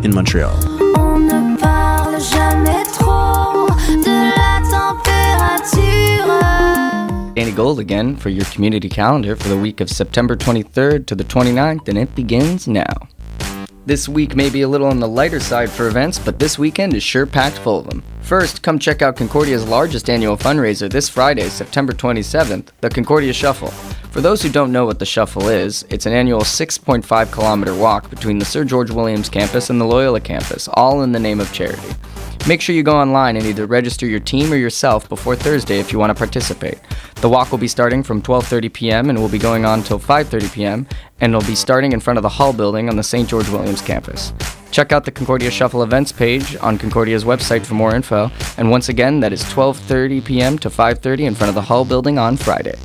in Montreal. On ne parle jamais trop de la température. Danny Gold again for your community calendar for the week of September 23rd to the 29th, and it begins now. This week may be a little on the lighter side for events, but this weekend is sure packed full of them. First, come check out Concordia's largest annual fundraiser this Friday, September 27th, the Concordia Shuffle. For those who don't know what the Shuffle is, it's an annual 6.5-kilometer walk between the Sir George Williams campus and the Loyola campus, all in the name of charity. Make sure you go online and either register your team or yourself before Thursday if you want to participate. The walk will be starting from 12:30 p.m. and will be going on till 5:30 p.m. and it'll be starting in front of the Hall building on the St. George Williams campus. Check out the Concordia Shuffle events page on Concordia's website for more info, and once again, that is 12:30 p.m. to 5:30 in front of the Hall building on Friday.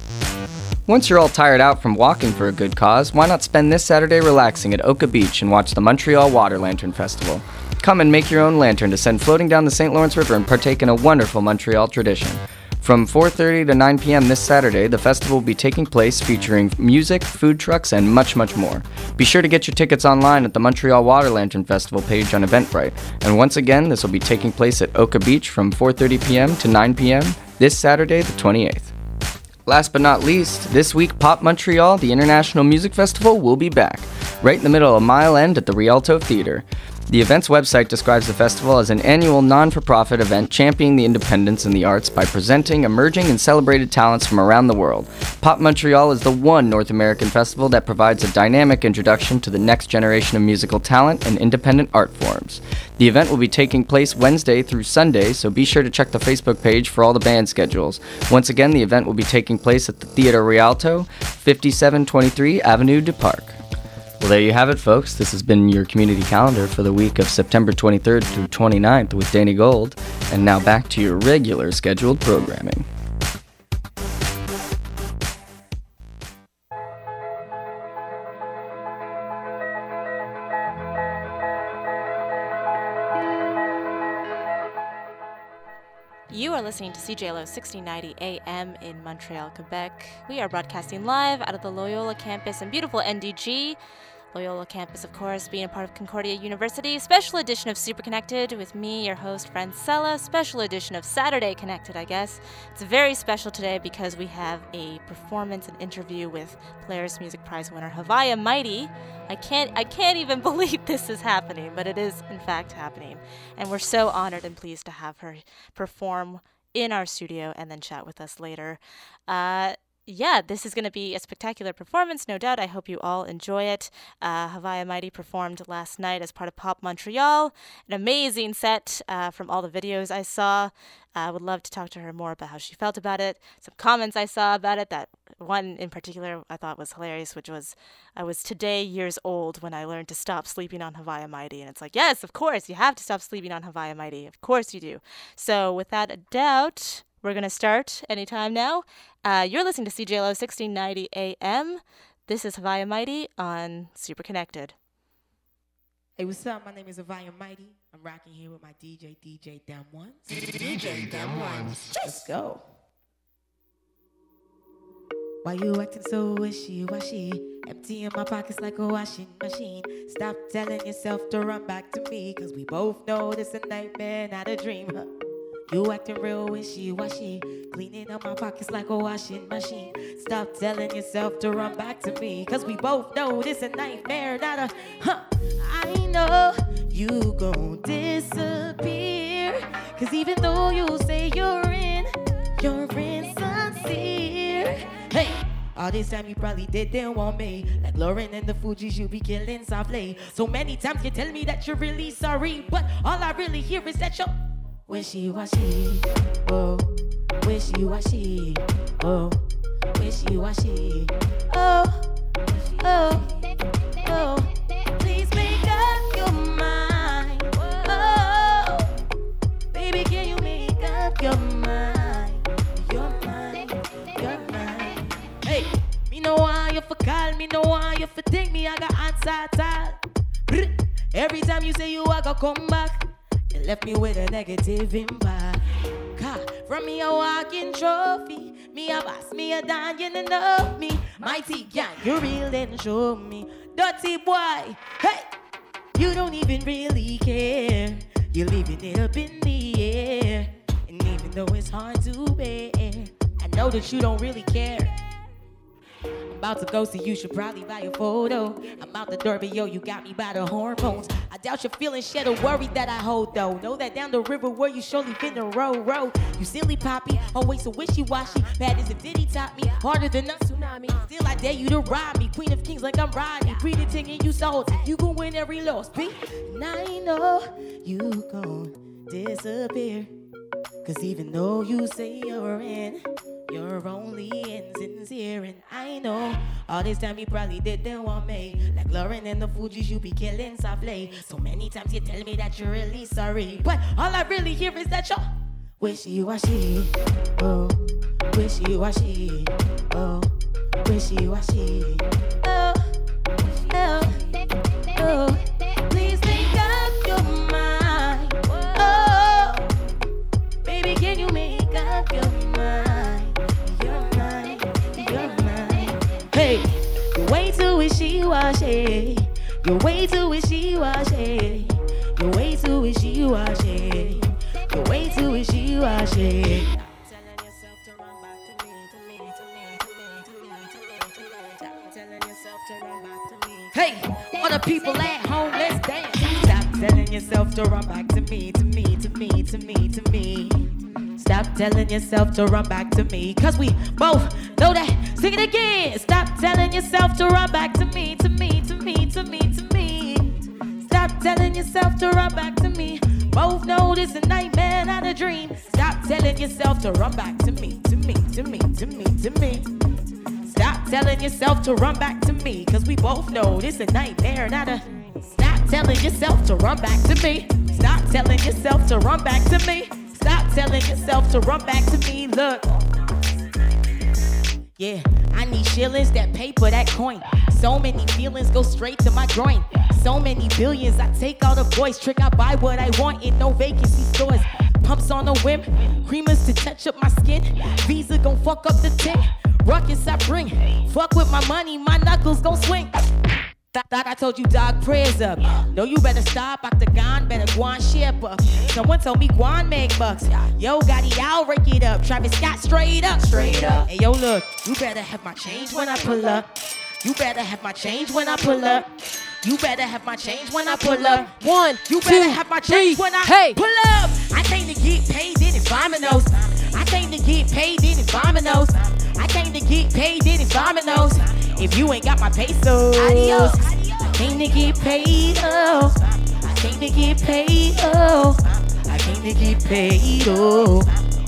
Once you're all tired out from walking for a good cause, why not spend this Saturday relaxing at Oka Beach and watch the Montreal Water Lantern Festival? Come and make your own lantern to send floating down the St. Lawrence River and partake in a wonderful Montreal tradition. From 4:30 to 9 p.m. this Saturday, the festival will be taking place featuring music, food trucks, and much, much more. Be sure to get your tickets online at the Montreal Water Lantern Festival page on Eventbrite. And once again, this will be taking place at Oka Beach from 4:30 p.m. to 9 p.m. this Saturday, the 28th. Last but not least, this week Pop Montreal, the International Music Festival, will be back, right in the middle of Mile End at the Rialto Theatre. The event's website describes the festival as an annual non-for-profit event championing the independence in the arts by presenting emerging and celebrated talents from around the world. Pop Montreal is the one North American festival that provides a dynamic introduction to the next generation of musical talent and independent art forms. The event will be taking place Wednesday through Sunday, so be sure to check the Facebook page for all the band schedules. Once again, the event will be taking place at the Theatre Rialto, 5723 Avenue du Parc. Well, there you have it, folks. This has been your community calendar for the week of September 23rd through 29th with Danny Gold. And now back to your regular scheduled programming. You are listening to CJLO 1690 AM in Montreal, Quebec. We are broadcasting live out of the Loyola campus in beautiful NDG. Loyola campus, of course, being a part of Concordia University. Special edition of Super Connected with me, your host, Francella. Special edition of Saturday Connected, I guess. It's very special today because we have a performance and interview with Polaris Music Prize winner Havaya Mighty. I can't even believe this is happening, but it is in fact happening. And we're so honored and pleased to have her perform in our studio and then chat with us later. Yeah, this is going to be a spectacular performance, no doubt. I hope you all enjoy it. Havaya Mighty performed last night as part of Pop Montreal. An amazing set from all the videos I saw. I would love to talk to her more about how she felt about it. Some comments I saw about it. That one in particular I thought was hilarious, which was, I was today years old when I learned to stop sleeping on Havaya Mighty. And it's like, yes, of course, you have to stop sleeping on Havaya Mighty. Of course you do. So without a doubt, we're going to start anytime now. You're listening to CJLO 1690 AM. This is Havaya Mighty on Super Connected. Hey, what's up? My name is Havaya Mighty. I'm rocking here with my DJ Dem Ones. DJ Dem Ones. Let's go. Why you acting so wishy-washy? Emptying my pockets like a washing machine. Stop telling yourself to run back to me, cause we both know this a nightmare, not a dream. You acting real wishy-washy, cleaning up my pockets like a washing machine. Stop telling yourself to run back to me, cause we both know this a nightmare, not a I know you gon' disappear, cause even though you say you're insincere. Hey, all this time you probably didn't want me, like Lauren and the Fugees, you be killing softly. So many times you tell me that you're really sorry, but all I really hear is that you're wishy-washy, oh, wishy-washy, oh, wishy-washy, oh, oh, oh. Please make up your mind, oh, baby, can you make up your mind, your mind, your mind. Hey, me know why you for call, me know why you for take me, I got answer. Every time you say you are gonna come back, you left me with a negative impact. God, from me a walking trophy, me a boss, me a don, you know me. Mighty gang, you real then show me. Dirty boy, hey, You don't even really care. You're leaving it up in the air. And even though it's hard to bear, I know that you don't really care. I'm about to go, so you should probably buy a photo. I'm out the door, but yo, you got me by the hormones. I doubt you're feeling shed of worry that I hold, though. Know that down the river where you surely finna row. You silly poppy, always so wishy-washy. Bad as if Diddy taught me, harder than a tsunami. Still, I dare you to ride me. Queen of kings like I'm Rodney. Pretending you salty, you gon' win every loss, B. And I know you gon' disappear. Cause even though you say you're in, you're only insincere. And I know all this time you probably didn't want me. Like Lauren and the Fugees, you be killing softly. So many times you tell me that you're really sorry, but all I really hear is that you're wishy-washy. Oh, wishy-washy. Oh, wishy-washy. Oh, oh, oh. Please make up your mind. Oh, baby, can you make up your mind? Your mind. Hey, you're way too wishy-washy. You're way too wishy-washy. You're way too wishy-washy. You're way too wishy-washy. Hey, all the people at home, let's dance. Stop telling yourself to run back to me, to me, to me, to me, to me. Stop telling yourself to run back to me, cause we both know that. Sing it again. Stop telling yourself to run back to me, to me, to me, to me, to me. Stop telling yourself to run back to me. Both know this a nightmare, not a dream. Stop telling yourself to run back to me, to me, to me, to me, to me. Stop telling yourself to run back to me, cause we both know this a nightmare, not a... Stop telling yourself to run back to me. Stop telling yourself to run back to me. Stop telling yourself to run back to me, look. Yeah, I need shillings, that paper, that coin. So many feelings go straight to my groin. So many billions, I take out a voice trick. I buy what I want in no vacancy stores. Pumps on a whim, creamers to touch up my skin. Visa gon' fuck up the tint. Ruckus I bring, fuck with my money, my knuckles gon' swing. Thought I told you dog prayers up. No, you better stop, Octagon, better go on ship up. Someone told me Guan make bucks. Yo, Gotti, I'll rake it up. Travis Scott straight up. Hey, yo, look, you better have my change when I pull up. You better have my change when I pull up. You better have my change when I pull up. One, you better have my change when I pull up. I came to get paid in Domino's. I came to get paid in Domino's. I came to get paid in Domino's. If you ain't got my pesos, adios. I came to get paid, oh. I came to get paid, oh. I came to get paid, oh.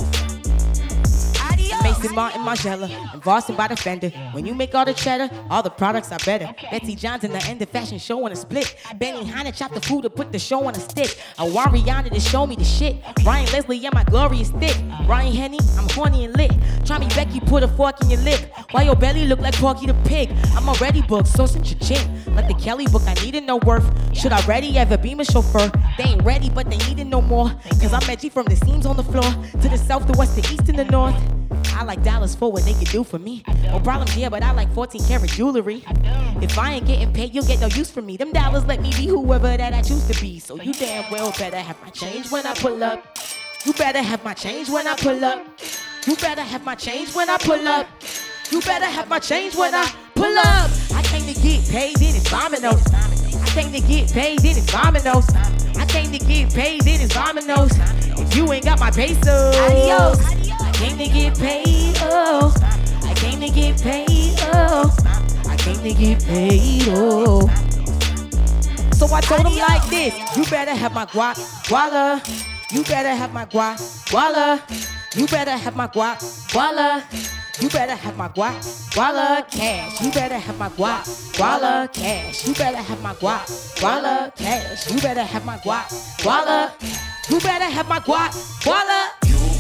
Mason Martin, Margiela, and Boston by the fender. When you make all the cheddar, all the products are better. Betsy Johnson, the end of fashion show on a split. Benny Hanna chopped the food to put the show on a stick. I want Rihanna to show me the shit. Ryan Leslie, yeah, my glorious thick. Ryan Henny, I'm horny and lit. Try me Becky, put a fork in your lip. Why your belly look like Porky the Pig? I'm already booked, so since your chin. Like the Kelly book, I needed no worth. Should I ready ever be my chauffeur? They ain't ready, but they needed no more. Cause I'm edgy from the seams on the floor. To the south, the west, the east, and the north. I like dollars for what they can do for me. No problems, yeah, but I like 14 karat jewelry. If I ain't getting paid, you'll get no use from me. Them dollars let me be whoever that I choose to be. So you damn well better have my change when I pull up. You better have my change when I pull up. You better have my change when I pull up. You better have my change when I pull up. I came to get paid in Domino's. I came to get paid in Domino's. I came to get paid in Domino's. If you ain't got my pesos, adios. I came to get paid, oh. I came to get paid, oh. I came to get paid, oh. So I told him like this: you better have my guac, guala. You better have my guac, guala. You better have my guac, guala. You better have my guac, guala cash. You better have my guac, guala cash. You better have my guac, guala cash. You better have my guac, guala. You better have my guac, guala.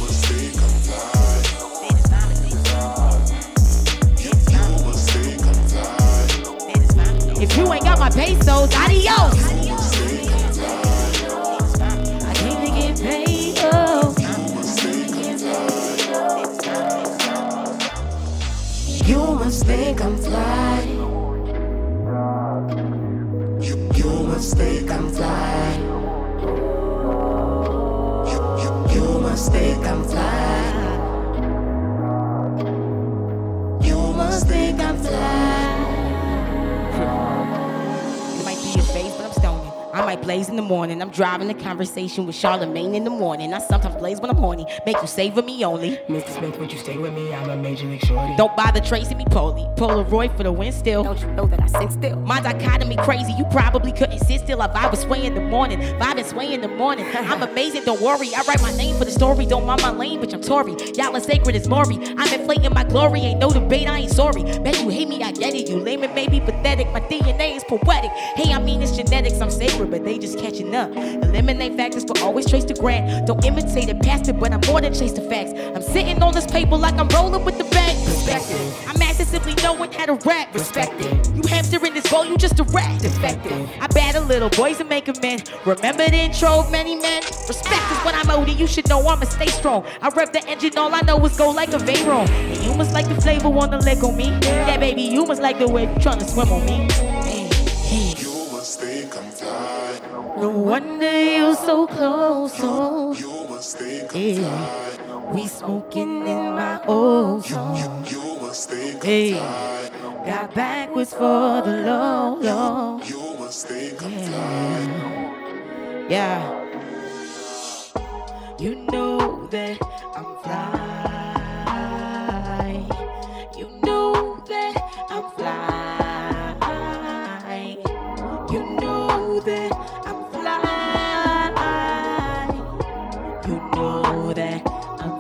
If you ain't got my pesos, adios. I came to get paid, oh. You must think I'm fly. You must think I'm I might blaze in the morning. I'm driving a conversation with Charlemagne in the morning. I sometimes blaze when I'm horny. Make you savor me only. Mr. Smith, would you stay with me? I'm a major league shorty. Don't bother tracing me poly. Polaroid for the win still. Don't you know that I sit still? My dichotomy crazy. You probably couldn't sit still. I vibe and sway in the morning. Vibe and sway in the morning. I'm amazing, don't worry. I write my name for the story. Don't mind my lane, bitch, I'm Tory. Y'all are sacred as Maury. I'm inflating my glory. Ain't no debate, I ain't sorry. Bet you hate me, I get it. You lame and maybe pathetic. My DNA is poetic. Hey, I mean it's genetics. I'm sacred, but they just catching up. Eliminate factors, but always trace the grant. Don't imitate it, past it, but I'm more than chase the facts. I'm sitting on this paper like I'm rolling with the bank. Perspective. I'm massively knowing how to rap. Perspective. You hamster in this bowl, you just a rat. Defective. I battle little boys and make a man. Remember the intro of many men. Respect is what I'm owed, and you should know I'ma stay strong. I rev the engine, all I know is go like a Veyron. And you must like the flavor, wanna lick on me. Yeah, baby, you must like the way you tryna swim on me. Hey, hey. You must think I'm fly. No wonder you so close, oh. You must think I'm Yeah. fly. We smoking in my ozone. You must think Hey. I'm fly. Got backwards for the low, low. You must think I'm fly. Yeah. You know that I'm fly. You know that I'm fly. You know that I'm fly. You know that I'm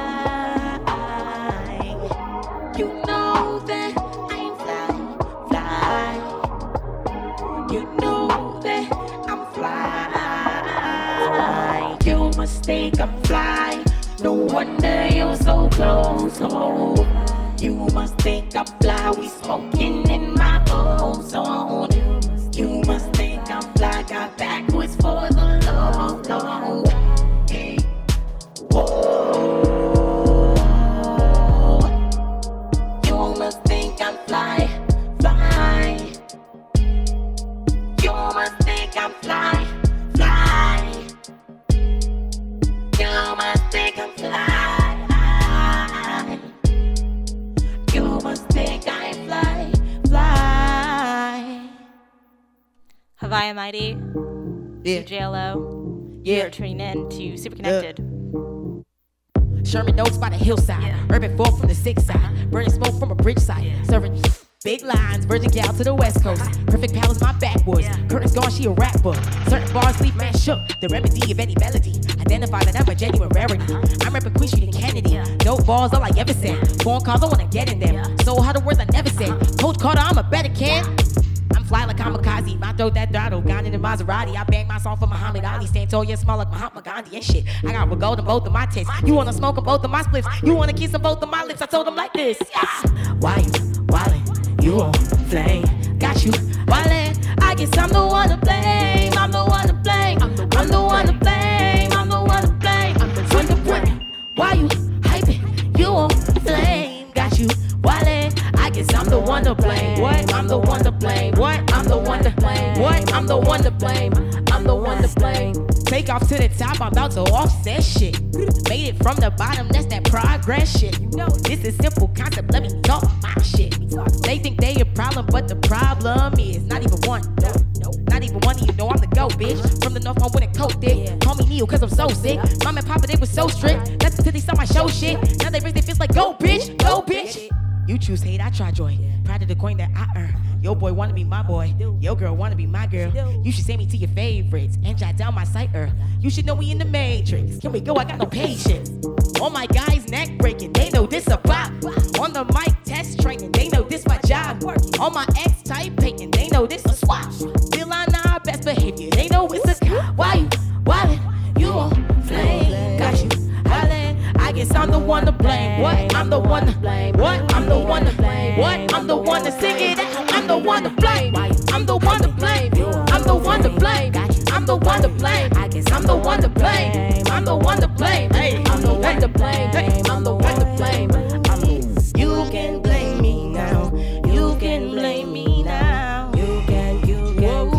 fly. You know that I'm fly. You know that I'm fly. You must think I'm fly. No wonder you're so close. Oh, you must think I'm fly. We smoking in my ozone. You must think I'm fly. Got backwards for the low, low. Hey, whoa. You must think I'm fly, fly. You must think I'm fly, fly. You must think I'm fly. You must think I'm fly, fly. Havaya Mighty, Yeah, JLO. Yeah. You're tuning in to Super Connected. Sherman Oaks by the hillside. Urban fall from the 6th side. Burning smoke from a bridge side. Serving big lines. Virgin gal to the west coast. Perfect pal is my backwoods. Curtains gone, she a rap book. Certain bars leave man shook. The remedy of any melody. Identify that I'm a genuine rarity. I'm repping Queen Street and Kennedy. Dope balls, all I ever said. Phone calls, I wanna get in them. So how the words I never said. Coach Carter, I'm a better kid. I'm fly like kamikaze, my throat that throttle, gone in the Maserati. I bang my song for Muhammad Ali, stand tall, yeah, smell like Mahatma Gandhi and shit. I got gold in both of my tits. You wanna smoke on both of my spliffs? You wanna kiss on both of my lips? I told them like this. Yeah. Why you wildin'? You on flame? Got you wildin'? I guess I'm the one to blame. I'm the one to blame. I'm the one to blame. I'm the one to blame. I'm the one to blame. Why you hyping? You on flame? Got you wildin'? I guess I'm the one to blame. What? I'm the one to blame. What? I'm the one to blame. What? I'm the one to blame. I'm the one to blame. Take off to the top, I'm about to offset shit. Made it from the bottom, that's that progress shit. You know, this is simple concept, let me talk my shit. They think they a problem, but the problem is not even one. No, not even one of you know I'm the go, bitch. From the north, I'm with a coat dick. Call me Neo, cause I'm so sick. Mom and Papa, they was so strict. That's until they saw my show shit. Now they raise their fists like, go, bitch, go, bitch. You choose hate, I try joy. Proud of the coin that I earn. Your boy wanna be my boy. Your girl wanna be my girl. You should send me to your favorites and jot down my site. You should know we in the matrix. Here we go, I got no patience. All my guys neck breaking, they know this a bop. On the mic test training, they know this my job. All my ex type painting, they know this a swap. Still on our best behavior, they know it's a cop. Why you wildin'? You on flame? Got you wildin'? I guess I'm the one to blame. What? I'm the one to blame. What? I'm the one to blame. What? I'm the one to sing it out. I'm the one to blame. I'm the one to blame. I'm the one to blame. I'm the one to blame. I guess I'm the one to blame. I'm the one to blame. Hey, I'm the one to blame. I'm the one to blame. You can blame me now. You can blame me now. You can blame me now.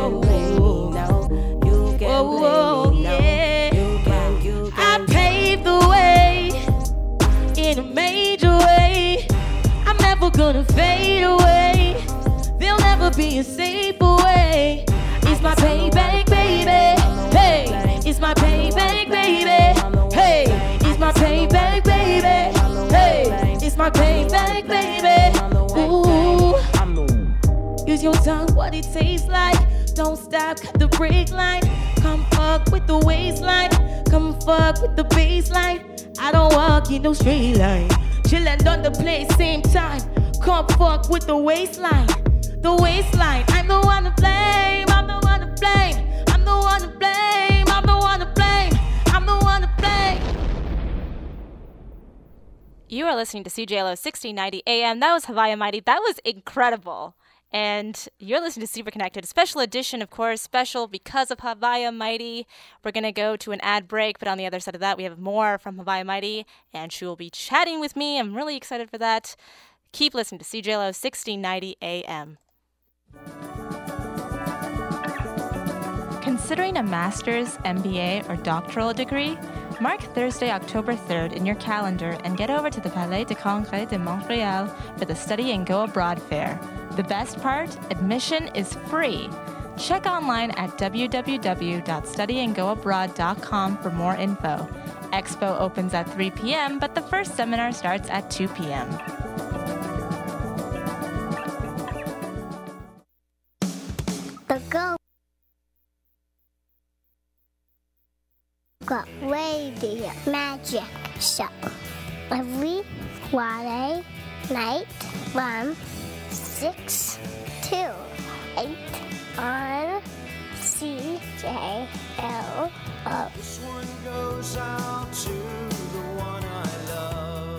You can blame me now. I paved the way in a major way. I'm never gonna fade away. There'll never be a safer way. It's my baby. like, baby. Ooh. Use your tongue, what it tastes like. Don't stop, cut the brake line. Come fuck with the waistline. Come fuck with the baseline. I don't walk in no straight line. Chillin' on the place, same time. Come fuck with the waistline. The waistline. I'm the one to blame. I'm the one to blame. I'm the one to blame. I'm the one to blame. I'm the one to blame. You are listening to CJLO 1690 AM. That was Havaya Mighty. That was incredible. And you're listening to Super Connected, a special edition, of course, special because of Havaya Mighty. We're going to go to an ad break, but on the other side of that, we have more from Havaya Mighty, and she will be chatting with me. I'm really excited for that. Keep listening to CJLO 1690 AM. Considering a master's, MBA, or doctoral degree? Mark Thursday, October 3rd in your calendar and get over to the Palais de Congrès de Montréal for the Study and Go Abroad Fair. The best part? Admission is free. Check online at www.studyandgoabroad.com for more info. Expo opens at 3 p.m., but the first seminar starts at 2 p.m. The Go Radio Magic Show. Every Friday night from 6 to 8 on CJLO. This one goes out to the one I love.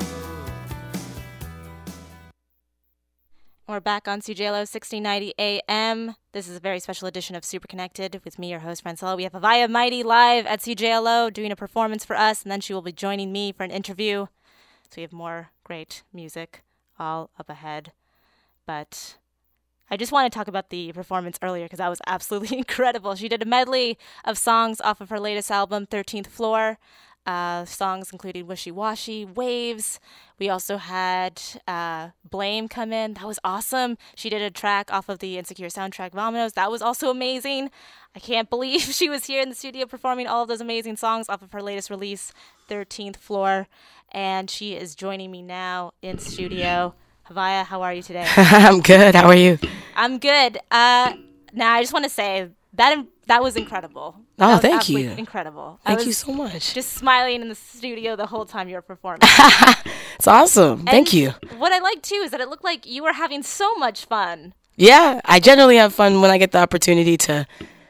We're back on CJLO 1690 AM. This is a very special edition of Super Connected with me, your host, Francella. We have Havaya Mighty live at CJLO doing a performance for us, and then she will be joining me for an interview. So we have more great music all up ahead. But I just want to talk about the performance earlier because that was absolutely incredible. She did a medley of songs off of her latest album, 13th Floor. Songs including Wishy Washy, Waves. We also had Blame come in. That was awesome. She did a track off of the Insecure soundtrack, Vominos. That was also amazing. I can't believe she was here in the studio performing all of those amazing songs off of her latest release, 13th Floor. And she is joining me now in studio. Havaya, how are you today? I'm good. How are you? I'm good. Now, I just want to say that was incredible. Oh, thank you. Incredible. Thank you so much. Just smiling in the studio the whole time you were performing. It's awesome. Thank you. What I like too is that it looked like you were having so much fun. Yeah, I generally have fun when I get the opportunity to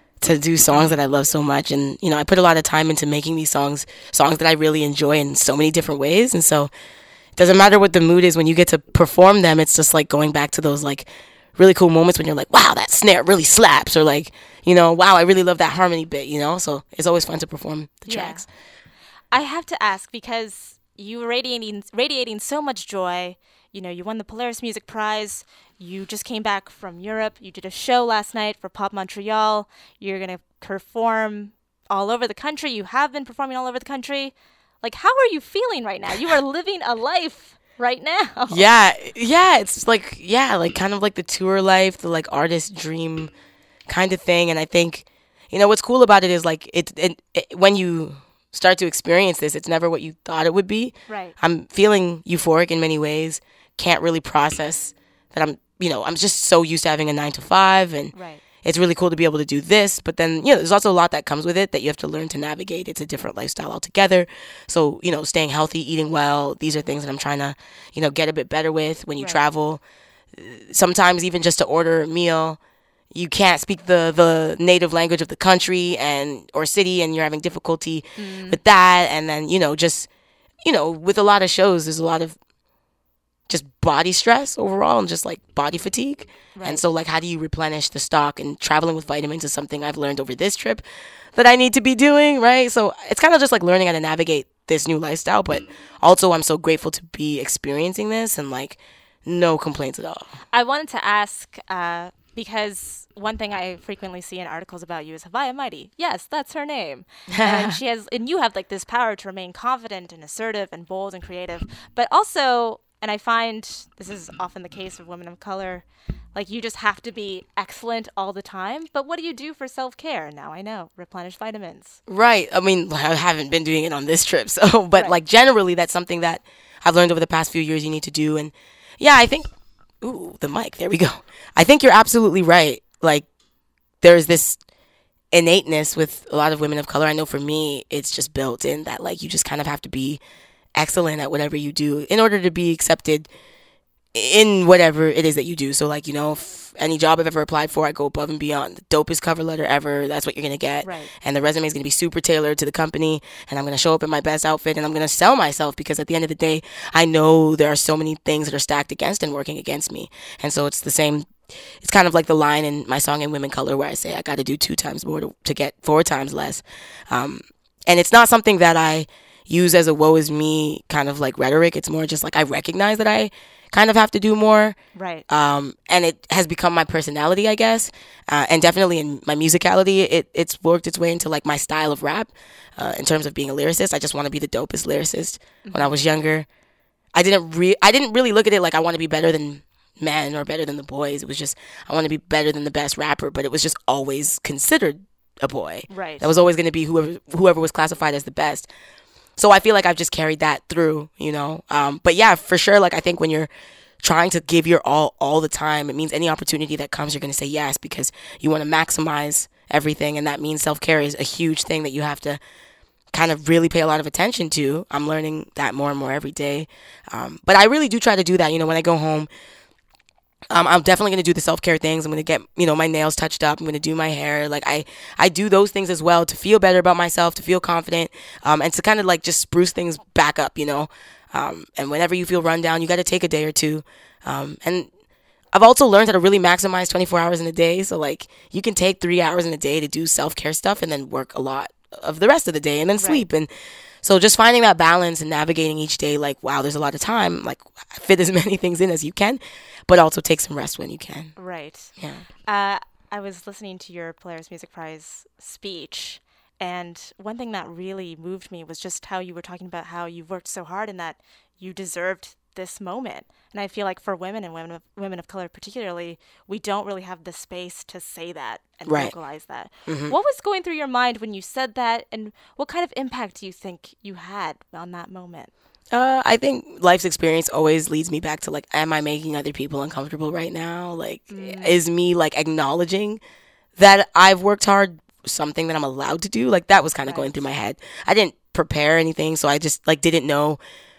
do songs that I love so much, and I put a lot of time into making these songs that I really enjoy in so many different ways, and so it doesn't matter what the mood is when you get to perform them. It's just like going back to those like really cool moments when you're like, wow, that snare really slaps, or like, wow, I really love that harmony bit, so it's always fun to perform the tracks. I have to ask, because you were radiating so much joy. You won the Polaris Music Prize. You just came back from Europe. You did a show last night for Pop Montreal. You're going to perform all over the country. You have been performing all over the country. Like, how are you feeling right now? You are living a life right now. Yeah, it's like kind of like the tour life, the like artist dream kind of thing. And I think, what's cool about it is like it when you start to experience this, it's never what you thought it would be. Right. I'm feeling euphoric in many ways. Can't really process that I'm just so used to having a 9 to 5, and right. It's really cool to be able to do this. But then, there's also a lot that comes with it that you have to learn to navigate. It's a different lifestyle altogether. So, staying healthy, eating well, these are things that I'm trying to, get a bit better with when you travel. Sometimes even just to order a meal, you can't speak the native language of the country or city, and you're having difficulty with that. And then, just, with a lot of shows, there's a lot of just body stress overall and just like body fatigue. Right. And so like, how do you replenish the stock? And traveling with vitamins is something I've learned over this trip that I need to be doing, right? So it's kind of just like learning how to navigate this new lifestyle, but also I'm so grateful to be experiencing this, and like no complaints at all. I wanted to ask, because one thing I frequently see in articles about you is Havaya Mighty. Yes, that's her name. And you have like this power to remain confident and assertive and bold and creative, but also, and I find this is often the case of women of color, like you just have to be excellent all the time. But what do you do for self-care? Now I know, replenish vitamins. Right. I mean, I haven't been doing it on this trip, but like generally that's something that I've learned over the past few years you need to do. And Yeah, I think, ooh, the mic, there we go. I think you're absolutely right. Like, there's this innateness with a lot of women of color. I know for me, it's just built in that, like, you just kind of have to be excellent at whatever you do in order to be accepted in whatever it is that you do. So, like, you know, if any job I've ever applied for, I go above and beyond. The dopest cover letter ever, that's what you're going to get. Right. And the resume is going to be super tailored to the company, and I'm going to show up in my best outfit, and I'm going to sell myself, because at the end of the day, I know there are so many things that are stacked against and working against me. And so it's the same. It's kind of like the line in my song In Women Color where I say I got to do 2 times more to get 4 times less. And it's not something that I use as a woe is me kind of like rhetoric. It's more just like I recognize that I kind of have to do more. Right. And it has become my personality, I guess. And definitely in my musicality, it's worked its way into like my style of rap. In terms of being a lyricist, I just want to be the dopest lyricist. When I was younger, I didn't really look at it like I want to be better than men or better than the boys. It was just I want to be better than the best rapper, but it was just always considered a boy. Right. That was always going to be whoever was classified as the best. So I feel like I've just carried that through, you know. But yeah, for sure, like I think when you're trying to give your all the time, it means any opportunity that comes, you're going to say yes, because you want to maximize everything, and that means self-care is a huge thing that you have to kind of really pay a lot of attention to. I'm learning that more and more every day. But I really do try to do that, you know, when I go home. I'm definitely going to do the self-care things. I'm going to get, you know, my nails touched up. I'm going to do my hair. Like I do those things as well to feel better about myself, to feel confident, and to kind of like just spruce things back up, you know. And whenever you feel run down, you got to take a day or two. And I've also learned how to really maximize 24 hours in a day. So like you can take 3 hours in a day to do self-care stuff and then work a lot of the rest of the day and then sleep. And so just finding that balance and navigating each day, like, wow, there's a lot of time, like fit as many things in as you can, but also take some rest when you can. Right. Yeah. I was listening to your Polaris Music Prize speech, and one thing that really moved me was just how you were talking about how you worked so hard and that you deserved this moment. And I feel like for women and women of color particularly, we don't really have the space to say that and vocalize that. Mm-hmm. What was going through your mind when you said that, and what kind of impact do you think you had on that moment? I think life's experience always leads me back to like, am I making other people uncomfortable right now? Like, is me like acknowledging that I've worked hard something that I'm allowed to do? Like that was kind of going through my head. I didn't prepare anything, so I just like didn't know.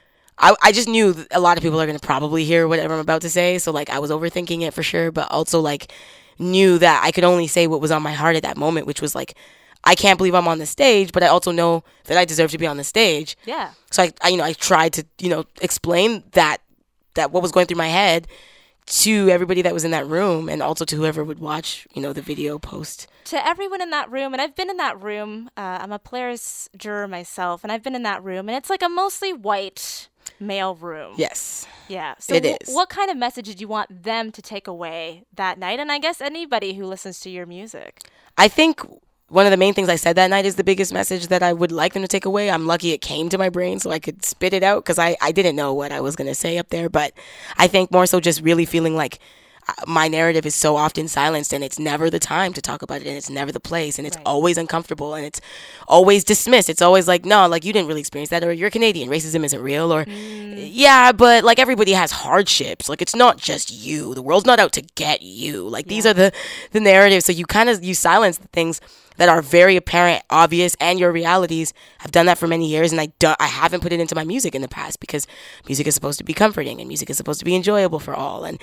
I just knew that a lot of people are going to probably hear whatever I'm about to say. So like I was overthinking it for sure, but also like knew that I could only say what was on my heart at that moment, which was like, I can't believe I'm on the stage, but I also know that I deserve to be on the stage. Yeah. So I tried to, explain that what was going through my head to everybody that was in that room, and also to whoever would watch, the video post. To everyone in that room, and I've been in that room. I'm a Polaris juror myself, and I've been in that room, and it's like a mostly white male room. Yes. Yeah. So it is. What kind of message did you want them to take away that night? And I guess anybody who listens to your music. I think one of the main things I said that night is the biggest message that I would like them to take away. I'm lucky it came to my brain so I could spit it out, because I didn't know what I was going to say up there. But I think more so just really feeling like my narrative is so often silenced, and it's never the time to talk about it, and it's never the place, and it's always uncomfortable, and it's always dismissed. It's always like, no, like you didn't really experience that, or you're Canadian, racism isn't real, or yeah, but like everybody has hardships. Like it's not just you. The world's not out to get you. Like these are the narratives. So you silence the things that are very apparent, obvious, and your realities. I've done that for many years, and I haven't put it into my music in the past, because music is supposed to be comforting, and music is supposed to be enjoyable for all. And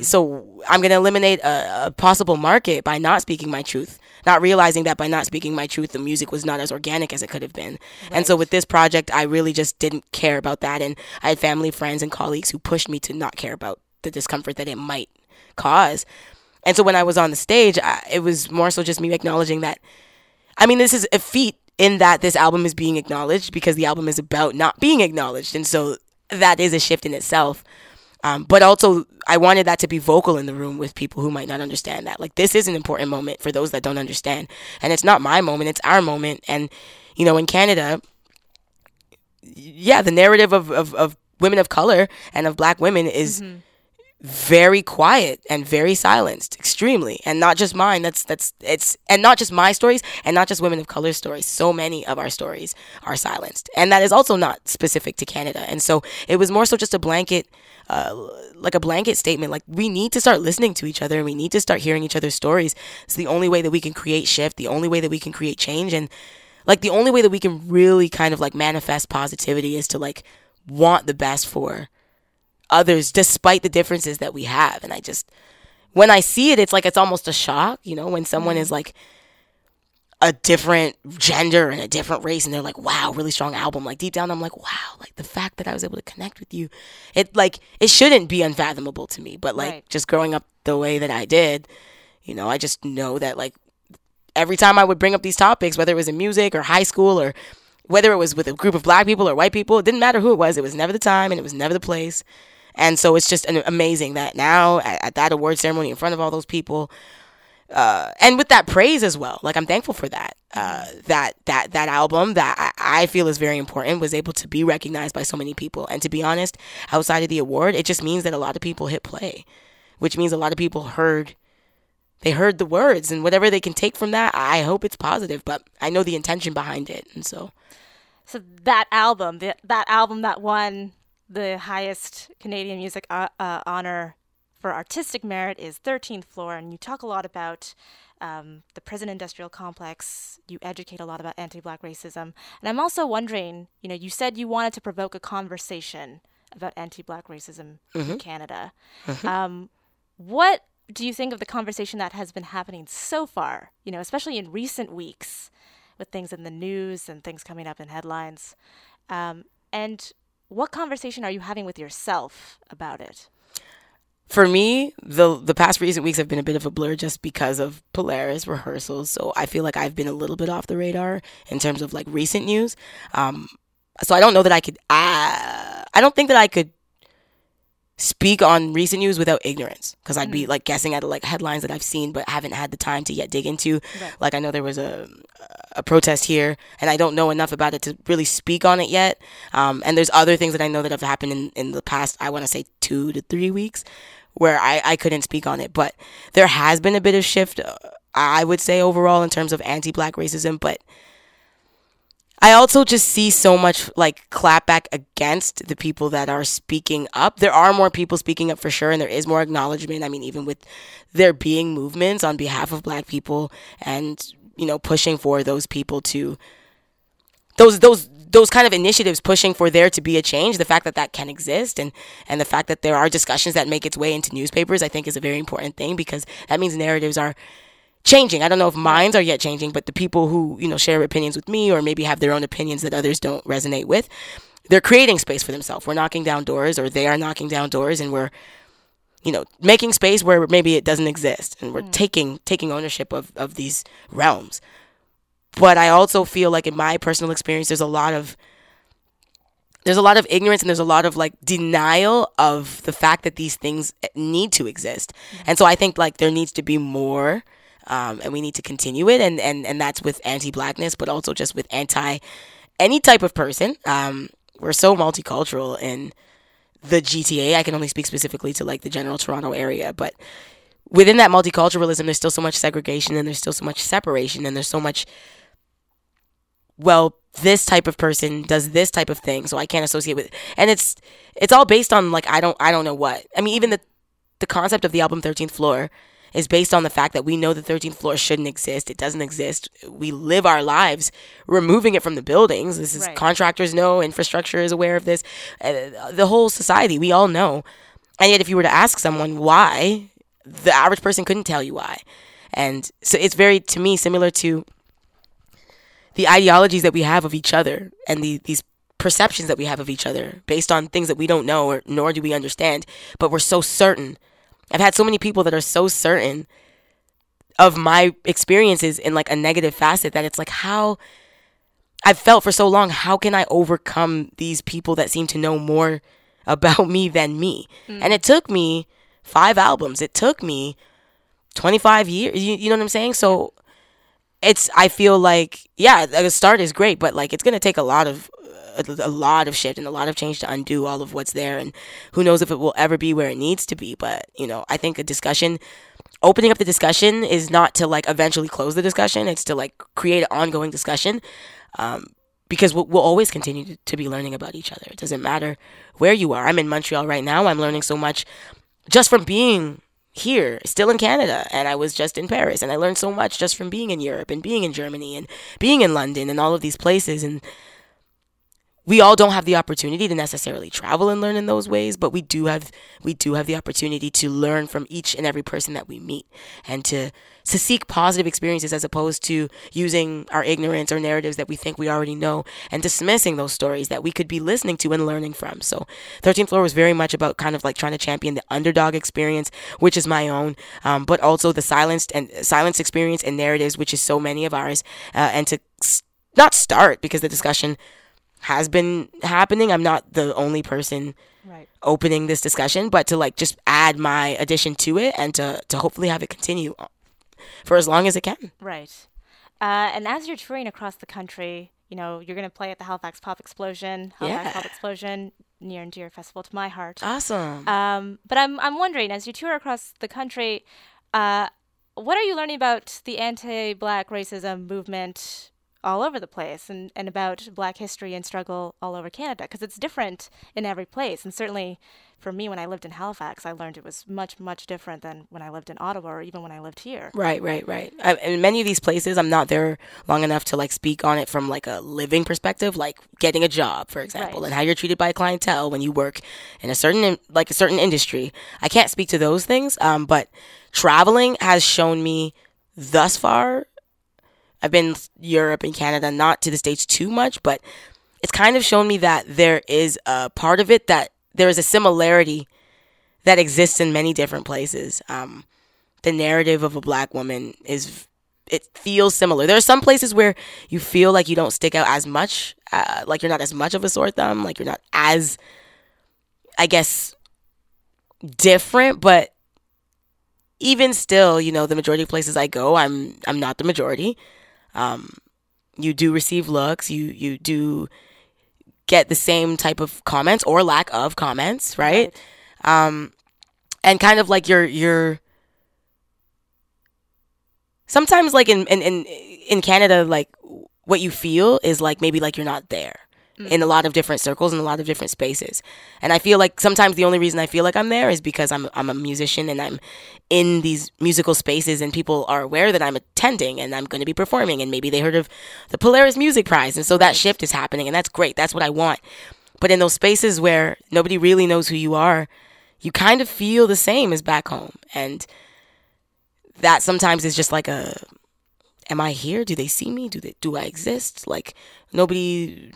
so I'm going to eliminate a possible market by not speaking my truth, not realizing that by not speaking my truth, the music was not as organic as it could have been. Right. And so with this project, I really just didn't care about that. And I had family, friends, and colleagues who pushed me to not care about the discomfort that it might cause. And so when I was on the stage, it was more so just me acknowledging that, I mean, this is a feat in that this album is being acknowledged, because the album is about not being acknowledged. And so that is a shift in itself. But also, I wanted that to be vocal in the room with people who might not understand that. Like, this is an important moment for those that don't understand. And it's not my moment, it's our moment. And, in Canada, the narrative of women of color and of Black women is very quiet and very silenced, extremely. And not just mine, and not just my stories, and not just women of color stories. So many of our stories are silenced. And that is also not specific to Canada. And so it was more so just a blanket, like a blanket statement. Like, we need to start listening to each other, and we need to start hearing each other's stories. It's the only way that we can create shift, the only way that we can create change. And like, the only way that we can really kind of like manifest positivity is to like want the best for others despite the differences that we have. And I just, when I see it, it's like, it's almost a shock, you know, when someone is like a different gender and a different race and they're like, wow, really strong album. Like, deep down I'm like, wow, like the fact that I was able to connect with you, it like, it shouldn't be unfathomable to me. But like, just growing up the way that I did, you know, I just know that like every time I would bring up these topics, whether it was in music or high school or whether it was with a group of black people or white people, it didn't matter who it was never the time and it was never the place. And so it's just amazing that now at that award ceremony in front of all those people, and with that praise as well, like, I'm thankful for that, that album that I feel is very important was able to be recognized by so many people. And to be honest, outside of the award, it just means that a lot of people hit play, which means a lot of people heard the words, and whatever they can take from that, I hope it's positive, but I know the intention behind it. And so that album that won the highest Canadian music honor for artistic merit is 13th Floor, and you talk a lot about the prison industrial complex. You educate a lot about anti-Black racism. And I'm also wondering, you know, you said you wanted to provoke a conversation about anti-Black racism in Canada. What do you think of the conversation that has been happening so far, you know, especially in recent weeks with things in the news and things coming up in headlines? And what conversation are you having with yourself about it? For me, the past recent weeks have been a bit of a blur just because of Polaris rehearsals. So I feel like I've been a little bit off the radar in terms of like recent news. So I don't know that I could, I don't think that I could speak on recent news without ignorance, because I'd be like guessing at like headlines that I've seen but haven't had the time to yet dig into. Like, I know there was a protest here and I don't know enough about it to really speak on it yet. And there's other things that I know that have happened in the past, I want to say 2 to 3 weeks, where I couldn't speak on it. But there has been a bit of shift, I would say, overall in terms of anti-Black racism. But I also just see so much like clapback against the people that are speaking up. There are more people speaking up for sure, and there is more acknowledgement. I mean, even with there being movements on behalf of Black people and, you know, pushing for those people to those kind of initiatives, pushing for there to be a change, the fact that that can exist and the fact that there are discussions that make its way into newspapers, I think is a very important thing, because that means narratives are changing. I don't know if minds are yet changing, but the people who, you know, share opinions with me or maybe have their own opinions that others don't resonate with, they're creating space for themselves. We're knocking down doors, or they are knocking down doors, and we're, you know, making space where maybe it doesn't exist, and we're taking ownership of these realms. But I also feel like in my personal experience, there's a lot of ignorance, and there's a lot of like denial of the fact that these things need to exist. And so I think like there needs to be more, and we need to continue it. And that's with anti-Blackness, but also just with any type of person. We're so multicultural in the GTA. I can only speak specifically to like the general Toronto area, but within that multiculturalism, there's still so much segregation, and there's still so much separation, and there's so much, well, this type of person does this type of thing, so I can't associate with it. And it's all based on like I don't know what. I mean, even the concept of the album 13th Floor is based on the fact that we know the 13th floor shouldn't exist. It doesn't exist. We live our lives removing it from the buildings. This is contractors know, infrastructure is aware of this, the whole society, we all know. And yet if you were to ask someone why, the average person couldn't tell you why. And so it's very, to me, similar to the ideologies that we have of each other and these perceptions that we have of each other based on things that we don't know, nor do we understand, but we're so certain. I've had so many people that are so certain of my experiences in like a negative facet that it's like, how I've felt for so long, how can I overcome these people that seem to know more about me than me? And it took me 5 albums. It took me 25 years. You know what I'm saying? So I feel like, yeah, the start is great, but like it's going to take a lot of a lot of shift and a lot of change to undo all of what's there, and who knows if it will ever be where it needs to be. But I think opening up the discussion is not to like eventually close the discussion. It's to like create an ongoing discussion, because we'll always continue to be learning about each other. It doesn't matter where you are. I'm in Montreal right now. I'm learning so much just from being here, still in Canada, and I was just in Paris, and I learned so much just from being in Europe and being in Germany and being in London and all of these places. And we all don't have the opportunity to necessarily travel and learn in those ways, but we do have the opportunity to learn from each and every person that we meet, and to seek positive experiences as opposed to using our ignorance or narratives that we think we already know and dismissing those stories that we could be listening to and learning from. So 13th Floor was very much about kind of like trying to champion the underdog experience, which is my own, but also the silence experience and narratives, which is so many of ours, and to not start, because the discussion has been happening. I'm not the only person opening this discussion, but to like just add my addition to it, and to hopefully have it continue for as long as it can. Right. And as you're touring across the country, you're going to play at the Halifax Pop Explosion. Pop Explosion, near and dear festival to my heart. Awesome. But I'm wondering, as you tour across the country, what are you learning about the anti-Black racism movement all over the place, and about Black history and struggle all over Canada? Because it's different in every place. And certainly for me, when I lived in Halifax, I learned it was much, much different than when I lived in Ottawa, or even when I lived here. Right. In many of these places, I'm not there long enough to like speak on it from like a living perspective, like getting a job, for example, and how you're treated by clientele when you work in a certain industry. I can't speak to those things, but traveling has shown me thus far. I've been Europe and Canada, not to the States too much, but it's kind of shown me that there is a part of it, that there is a similarity that exists in many different places. The narrative of a Black woman it feels similar. There are some places where you feel like you don't stick out as much, like you're not as much of a sore thumb, like you're not as, I guess, different, but even still, the majority of places I go, I'm not the majority. You do receive looks, you do get the same type of comments or lack of comments, right? And kind of like you're sometimes like in Canada, like what you feel is like maybe like you're not there in a lot of different circles and a lot of different spaces. And I feel like sometimes the only reason I feel like I'm there is because I'm a musician and I'm in these musical spaces, and people are aware that I'm attending and I'm going to be performing, and maybe they heard of the Polaris Music Prize, and so that shift is happening, and that's great. That's what I want. But in those spaces where nobody really knows who you are, you kind of feel the same as back home. And that sometimes is just like am I here? Do they see me? Do I exist? Like, nobody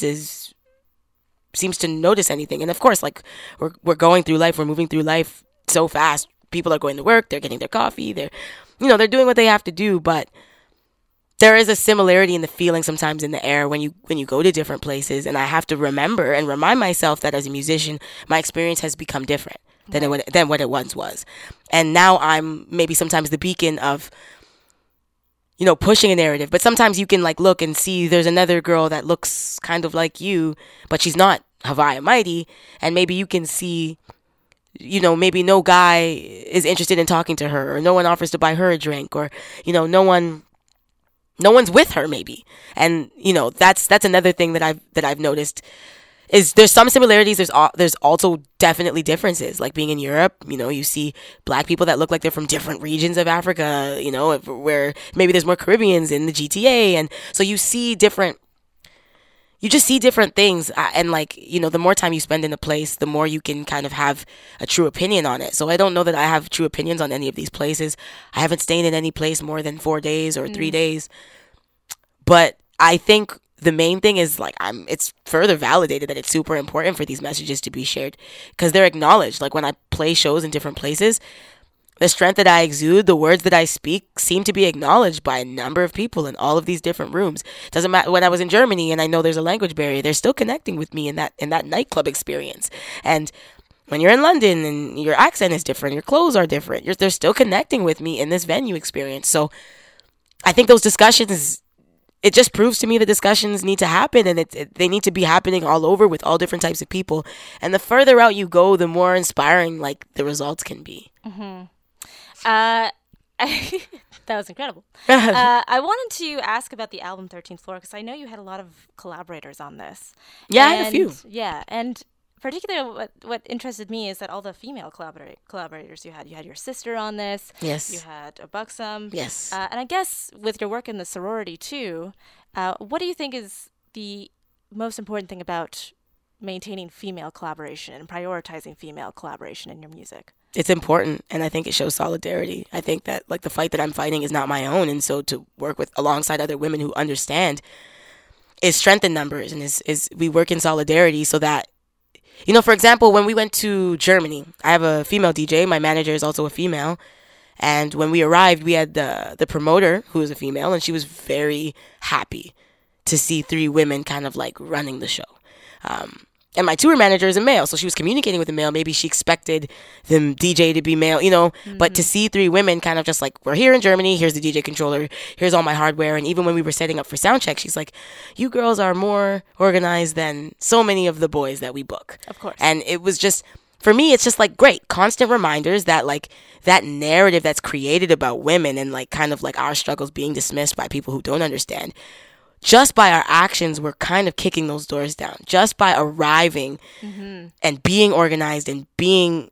seems to notice anything. And of course, like, we're going through life, we're moving through life so fast. People are going to work, they're getting their coffee, they're doing what they have to do. But there is a similarity in the feeling sometimes in the air when you go to different places. And I have to remember and remind myself that as a musician, my experience has become different than what it once was. And now I'm maybe sometimes the beacon of, pushing a narrative. But sometimes you can like look and see there's another girl that looks kind of like you, but she's not Haviah Mighty. And maybe you can see, maybe no guy is interested in talking to her, or no one offers to buy her a drink, or, no one's with her maybe. And, that's another thing that I've noticed is there's some similarities. There's also definitely differences. Like being in Europe, you see Black people that look like they're from different regions of Africa, where maybe there's more Caribbeans in the GTA. And so you just see different things. And like, the more time you spend in a place, the more you can kind of have a true opinion on it. So I don't know that I have true opinions on any of these places. I haven't stayed in any place more than 4 days or 3 days. But I think the main thing is like it's further validated that it's super important for these messages to be shared, because they're acknowledged. Like when I play shows in different places, the strength that I exude, the words that I speak seem to be acknowledged by a number of people in all of these different rooms. Doesn't matter when I was in Germany and I know there's a language barrier, they're still connecting with me in that nightclub experience. And when you're in London and your accent is different, your clothes are different, they're still connecting with me in this venue experience. So I think those discussions it just proves to me that discussions need to happen, and they need to be happening all over with all different types of people. And the further out you go, the more inspiring like the results can be. That was incredible. I wanted to ask about the album 13th Floor, because I know you had a lot of collaborators on this. Yeah, I had a few. Yeah, and particularly what interested me is that all the female collaborators you had your sister on this. Yes. You had a Buxom. Yes. And I guess with your work in the sorority too, what do you think is the most important thing about maintaining female collaboration and prioritizing female collaboration in your music? It's important, and I think it shows solidarity. I think that like the fight that I'm fighting is not my own, and so to work with alongside other women who understand is strength in numbers, and is we work in solidarity so that, you know, for example, when we went to Germany, I have a female DJ, my manager is also a female, and when we arrived, we had the promoter who is a female, and she was very happy to see 3 women kind of like running the show. And my tour manager is a male, so she was communicating with a male. Maybe she expected the DJ to be male, you know. But to see 3 women kind of just like, we're here in Germany, here's the DJ controller, here's all my hardware. And even when we were setting up for sound check, she's like, you girls are more organized than so many of the boys that we book. Of course. And it was just, for me, it's just like great, constant reminders that like that narrative that's created about women and like kind of like our struggles being dismissed by people who don't understand. Just by our actions, we're kind of kicking those doors down. Just by arriving and being organized and being,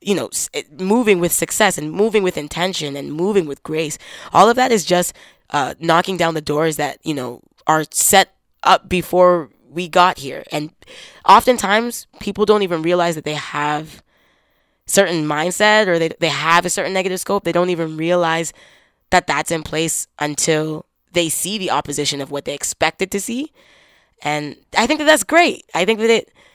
moving with success and moving with intention and moving with grace. All of that is just knocking down the doors that, you know, are set up before we got here. And oftentimes, people don't even realize that they have certain mindset or they have a certain negative scope. They don't even realize that that's in place until they see the opposition of what they expected to see. And I think that that's great. I think that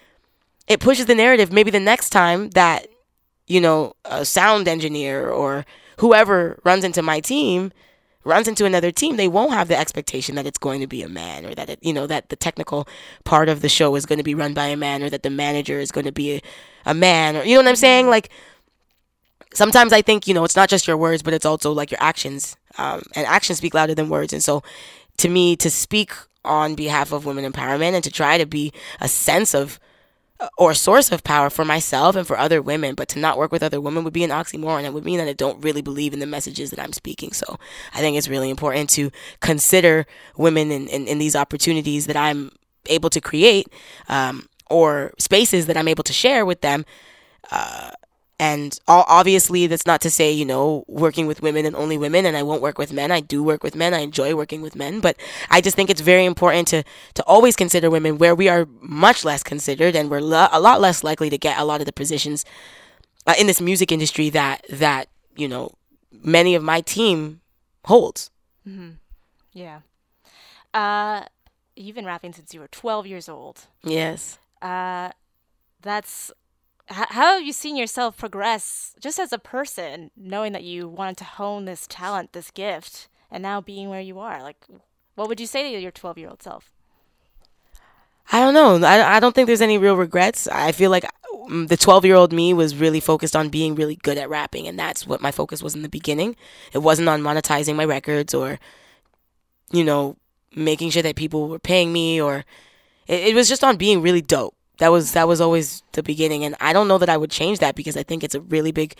it pushes the narrative. Maybe the next time that, you know, a sound engineer or whoever runs into my team, runs into another team, they won't have the expectation that it's going to be a man, or that, that the technical part of the show is going to be run by a man, or that the manager is going to be a man, or, you know what I'm saying? Like, sometimes I think, it's not just your words, but it's also like your actions. And actions speak louder than words. And so to me, to speak on behalf of women empowerment and to try to be a sense of or source of power for myself and for other women, but to not work with other women would be an oxymoron. It would mean that I don't really believe in the messages that I'm speaking. So I think it's really important to consider women in these opportunities that I'm able to create, or spaces that I'm able to share with them. And obviously, that's not to say, working with women and only women, and I won't work with men. I do work with men. I enjoy working with men. But I just think it's very important to always consider women where we are much less considered, and we're a lot less likely to get a lot of the positions in this music industry that many of my team holds. Mm-hmm. Yeah. You've been rapping since you were 12 years old. Yes. How have you seen yourself progress just as a person, knowing that you wanted to hone this talent, this gift, and now being where you are? Like, what would you say to your 12-year-old self? I don't know. I don't think there's any real regrets. I feel like the 12-year-old me was really focused on being really good at rapping, and that's what my focus was in the beginning. It wasn't on monetizing my records or, making sure that people were paying me, or it was just on being really dope. That was always the beginning, and I don't know that I would change that, because I think it's a really big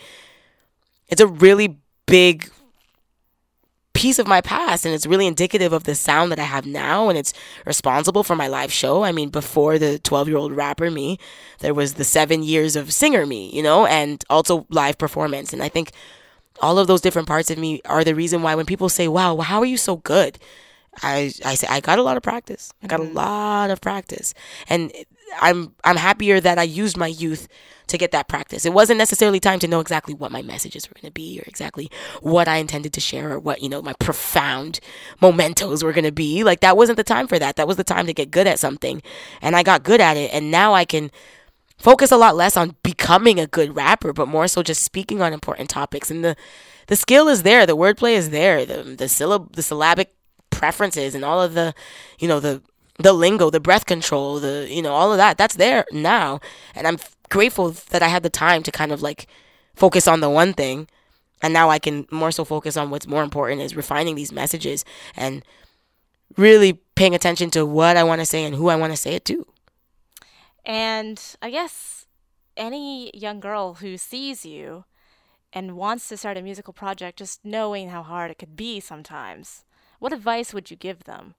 piece of my past, and it's really indicative of the sound that I have now, and it's responsible for my live show. I mean, before the 12-year-old rapper me, there was the 7 years of singer me, and also live performance. And I think all of those different parts of me are the reason why when people say, wow, how are you so good? I say, I got a lot of practice. I got a lot of practice. And I'm happier that I used my youth to get that practice. It wasn't necessarily time to know exactly what my messages were going to be, or exactly what I intended to share, or what, my profound mementos were going to be. Like, that wasn't the time for that. That was the time to get good at something. And I got good at it. And now I can focus a lot less on becoming a good rapper, but more so just speaking on important topics. And the skill is there. The wordplay is there. The syllabic preferences and all of the lingo, the breath control, all of that's there now. And I'm grateful that I had the time to kind of like focus on the one thing. And now I can more so focus on what's more important, is refining these messages and really paying attention to what I want to say and who I want to say it to. And I guess any young girl who sees you and wants to start a musical project, just knowing how hard it could be sometimes, what advice would you give them?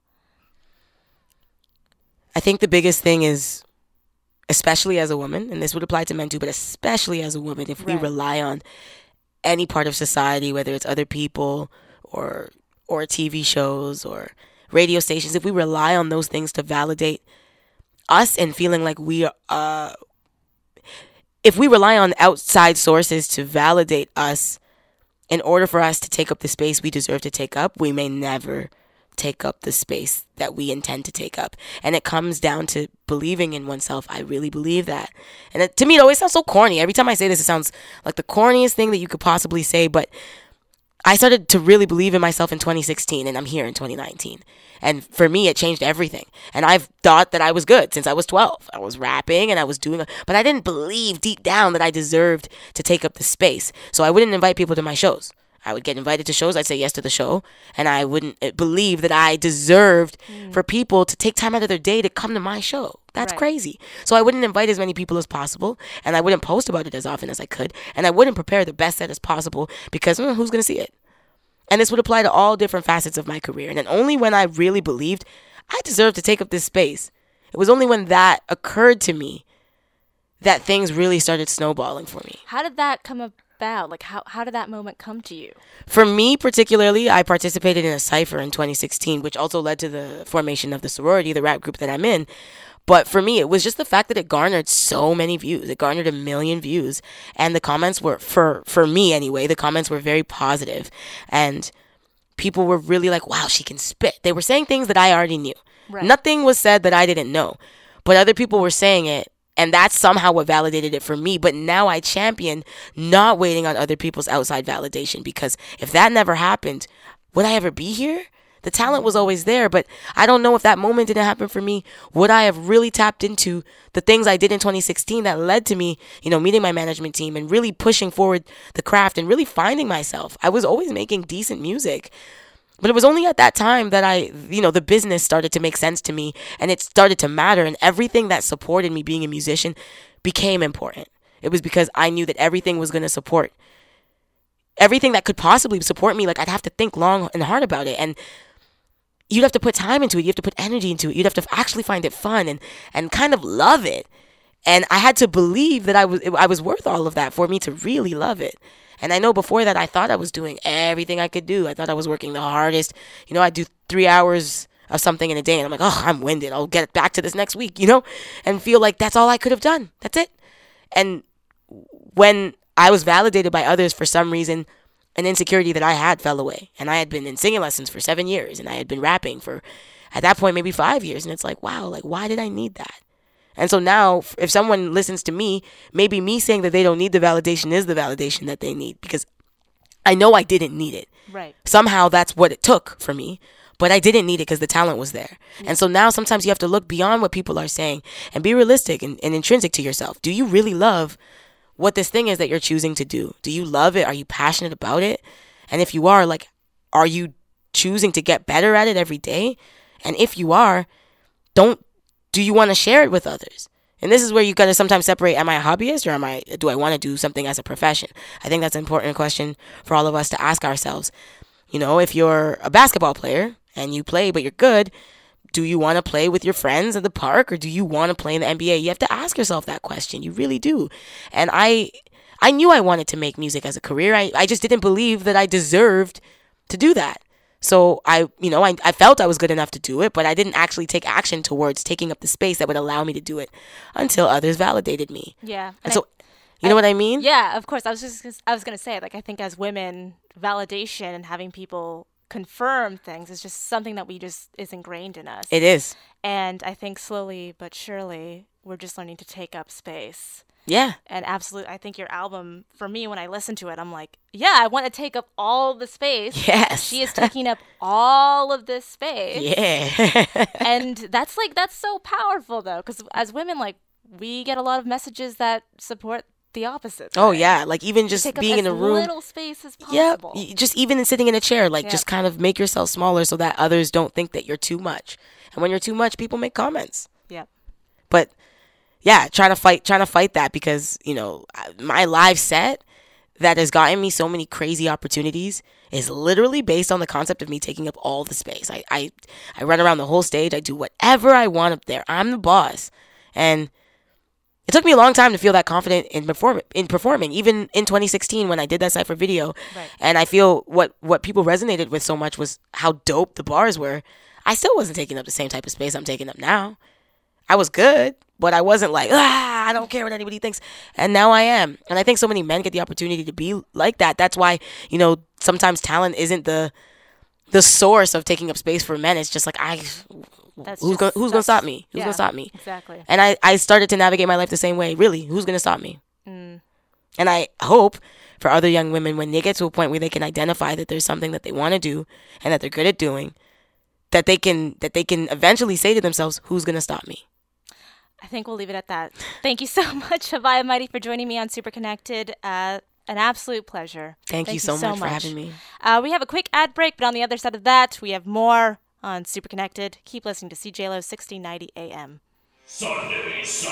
I think the biggest thing is, especially as a woman, and this would apply to men too, but especially as a woman, if we rely on any part of society, whether it's other people or TV shows or radio stations, if we rely on those things to validate us and feeling like we are, if we rely on outside sources to validate us in order for us to take up the space we deserve to take up, we may never take up the space that we intend to take up. And it comes down to believing in oneself. I really believe that. And to me, it always sounds so corny. Every time I say this, it sounds like the corniest thing that you could possibly say. But I started to really believe in myself in 2016, and I'm here in 2019. And for me, it changed everything. And I've thought that I was good since I was 12. I was rapping and I was doing, but I didn't believe deep down that I deserved to take up the space. So I wouldn't invite people to my shows. I would get invited to shows, I'd say yes to the show, and I wouldn't believe that I deserved for people to take time out of their day to come to my show. That's crazy. So I wouldn't invite as many people as possible, and I wouldn't post about it as often as I could, and I wouldn't prepare the best set as possible because who's going to see it? And this would apply to all different facets of my career. And then only when I really believed I deserved to take up this space, it was only when that occurred to me that things really started snowballing for me. How did that come about? Like, how did that moment come to you? For me, particularly, I participated in a cypher in 2016, which also led to the formation of the sorority, the rap group that I'm in. But for me, it was just the fact that it garnered so many views. It garnered 1 million views. And the comments were, for me anyway, the comments were very positive. And people were really like, wow, she can spit. They were saying things that I already knew. Right. Nothing was said that I didn't know. But other people were saying it. And that's somehow what validated it for me. But now I champion not waiting on other people's outside validation. Because if that never happened, would I ever be here? The talent was always there. But I don't know if that moment didn't happen for me. Would I have really tapped into the things I did in 2016 that led to me, meeting my management team and really pushing forward the craft and really finding myself? I was always making decent music. But it was only at that time that the business started to make sense to me and it started to matter, and everything that supported me being a musician became important. It was because I knew that everything was going to support everything that could possibly support me. Like, I'd have to think long and hard about it, and you'd have to put time into it. You have to put energy into it. You'd have to actually find it fun and kind of love it. And I had to believe that I was worth all of that for me to really love it. And I know before that, I thought I was doing everything I could do. I thought I was working the hardest. I'd do 3 hours of something in a day, and I'm like, oh, I'm winded. I'll get back to this next week, and feel like that's all I could have done. That's it. And when I was validated by others, for some reason, an insecurity that I had fell away. And I had been in singing lessons for 7 years, and I had been rapping for, at that point, maybe 5 years. And it's like, wow, like, why did I need that? And so now, if someone listens to me, maybe me saying that they don't need the validation is the validation that they need, because I know I didn't need it. Right. Somehow that's what it took for me, but I didn't need it because the talent was there. Yeah. And so now sometimes you have to look beyond what people are saying and be realistic and intrinsic to yourself. Do you really love what this thing is that you're choosing to do? Do you love it? Are you passionate about it? And if you are, like, are you choosing to get better at it every day? And if you are, do you want to share it with others? And this is where you got to sometimes separate, am I a hobbyist or do I want to do something as a profession? I think that's an important question for all of us to ask ourselves. If you're a basketball player and you play but you're good, do you want to play with your friends at the park or do you want to play in the NBA? You have to ask yourself that question. You really do. And I knew I wanted to make music as a career. I just didn't believe that I deserved to do that. So I felt I was good enough to do it, but I didn't actually take action towards taking up the space that would allow me to do it until others validated me. Yeah. And so, you know what I mean? Yeah, of course. I was going to say, like, I think as women, validation and having people confirm things is just something that is ingrained in us. It is. And I think slowly but surely, we're just learning to take up space. Yeah. And absolutely, I think your album, for me, when I listen to it, I'm like, yeah, I want to take up all the space. Yes. She is taking up all of this space. Yeah. And that's so powerful, though, because as women, like, we get a lot of messages that support the opposite. Oh side. yeah, like even just Take up being in as a room. little space as Yep. possible. Just even in sitting in a chair, like Yep. just kind of make yourself smaller so that others don't think that you're too much. And when you're too much, people make comments. Yep. But yeah, trying to fight that, because my live set that has gotten me so many crazy opportunities is literally based on the concept of me taking up all the space. I run around the whole stage. I do whatever I want up there. I'm the boss, and it took me a long time to feel that confident in performing. Even in 2016 when I did that Cypher video, Right. and I feel what people resonated with so much was how dope the bars were. I still wasn't taking up the same type of space I'm taking up now. I was good, but I wasn't like, I don't care what anybody thinks. And now I am. And I think so many men get the opportunity to be like that. That's why, sometimes talent isn't the source of taking up space for men. It's just like, who's gonna stop me? Who's gonna stop me? Exactly. And I started to navigate my life the same way. Really, who's gonna stop me? And I hope for other young women, when they get to a point where they can identify that there's something that they want to do and that they're good at doing, that they can eventually say to themselves, who's gonna stop me? I think we'll leave it at that. Thank you so much, Havaya Mighty, for joining me on Super Connected. An absolute pleasure. Thank you so much for having me. We have a quick ad break, but on the other side of that, we have more on Super Connected. Keep listening to CJLO 1690 AM. Sunday. It's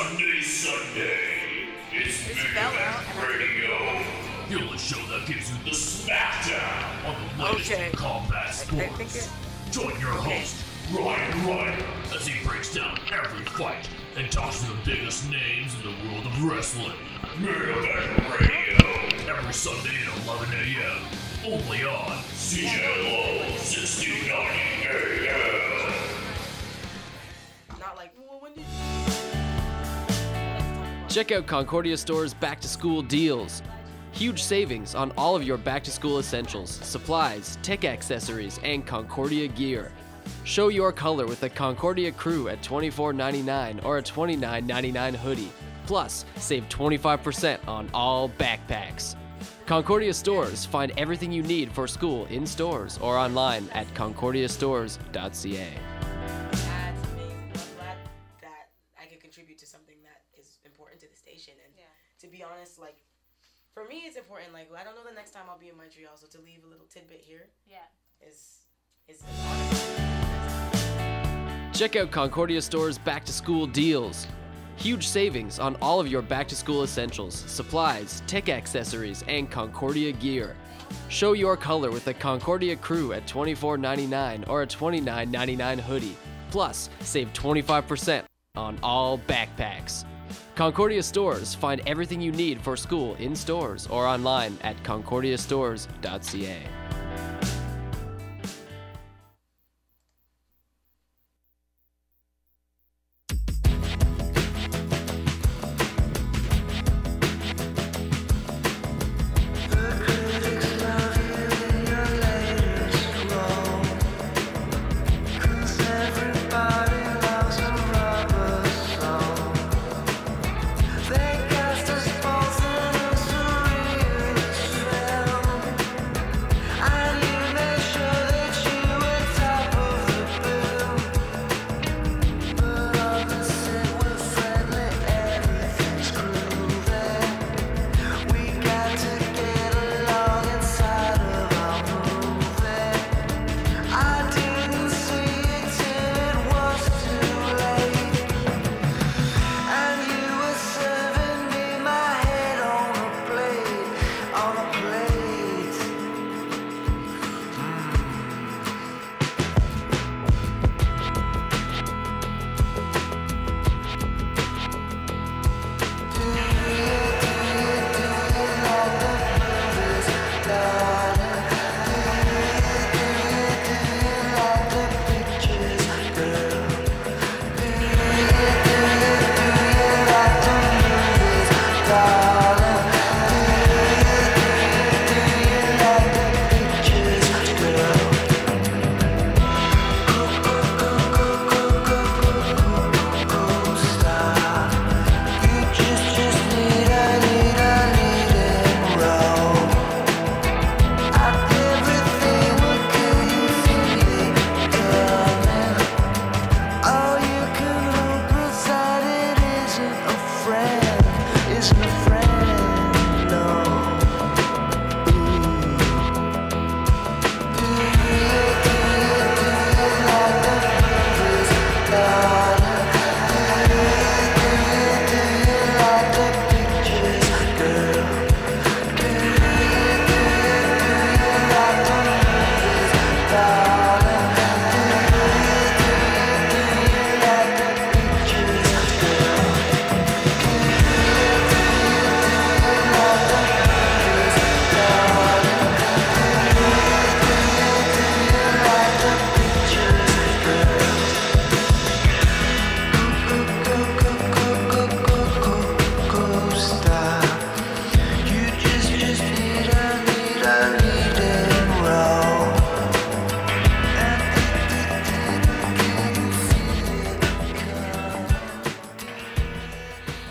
Megadeth Radio. You're the show that gives you the smackdown on the latest in combat sports. Join your host, Ryan Ryder, as he breaks down every fight and talks to the biggest names in the world of wrestling. Megadeth Radio. Every Sunday at 11 a.m. Only on CJLO 1690 AM. Not like, when did Check out Concordia Store's back-to-school deals. Huge savings on all of your back-to-school essentials, supplies, tech accessories, and Concordia gear. Show your color with a Concordia Crew at $24.99 or a $29.99 hoodie. Plus, save 25% on all backpacks. Concordia Stores. Find everything you need for school in stores or online at concordiastores.ca. That's amazing. I'm glad that I could contribute to something that is important to the station. And to be honest, like, for me, it's important. Like, I don't know the next time I'll be in Montreal, so to leave a little tidbit here is Check out Concordia Store's back-to-school deals. Huge savings on all of your back-to-school essentials, supplies, tech accessories, and Concordia gear. Show your color with a Concordia Crew at $24.99 or a $29.99 hoodie. Plus, save 25% on all backpacks. Concordia Stores. Find everything you need for school in stores or online at concordiastores.ca.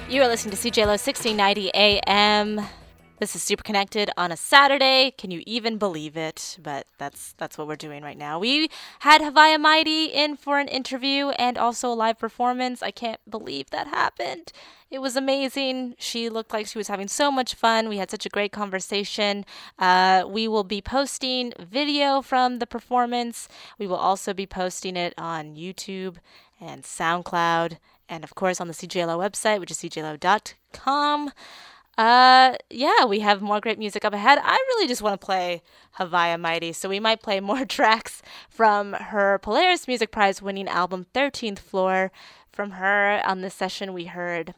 You are listening to CJLO 1690 AM. This is Super Connected on a Saturday. Can you even believe it? But that's what we're doing right now. We had Havaya Mighty in for an interview and also a live performance. I can't believe that happened. It was amazing. She looked like she was having so much fun. We had such a great conversation. We will be posting video from the performance. We will also be posting it on YouTube and SoundCloud and, of course, on the CJLO website, which is cjlo.com. Yeah, we have more great music up ahead. I really just want to play Havaya Mighty, so we might play more tracks from her Polaris Music Prize winning album 13th Floor. From her on this session, we heard